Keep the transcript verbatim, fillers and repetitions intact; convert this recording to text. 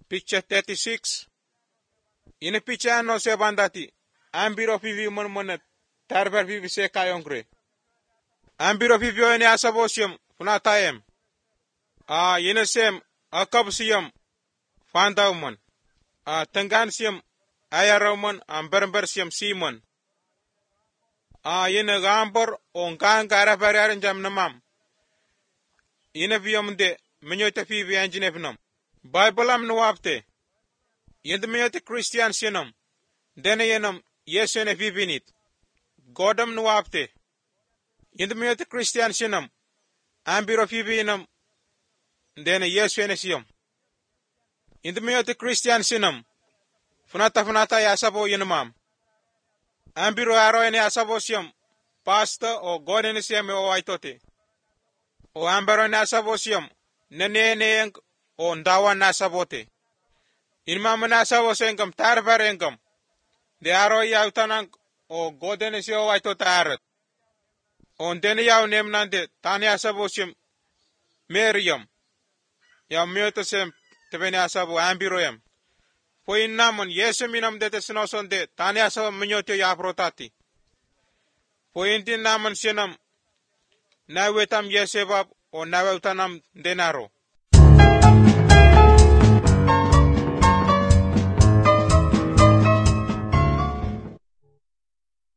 picture thirty-six. Ine picture ano se bandati. Ambiro pivi mon monet. Tarber pivi se kayongre. Ambiro pivi ene asabosium. Funatayem. Ah, ine sem. Akabsiyam. Fandaumon. Ah, tengansium. Ayaramon. Amberbersium simon. Ah, ine gambor. Ongan gara bariarin jam namam. Ine biyam de. Menyote pivi anjinefnam. Bible am nuwapte. Yend menyote Christian sinam. Dene yenam Yesu ne vivinit. Godam nuwapte. Yend menyote Christian sinam. Ambiro vivinam. Dene Yesu ne siyam. Yend menyote Christian sinam. Funata funata ya asabo yenamam. Ambiro aro ene asabo siyam. Pastor o God ne siyam o aitote. O ambiro ne asabo siyam. Nene ne o ndawa nasabote. Inma nasabose engam tarvar engam. De aro yaw tanang o godene si o waito tarat. On dene yaw nemnande tani asabosim Meriam. Yaw myoto sem tebene asabo ambiroyam. Po innamon Yesu minam dete sinoson de tani asabo minyoto ya protati. Po intin namon sinam nawetam Yesebab o naweutanam denaro.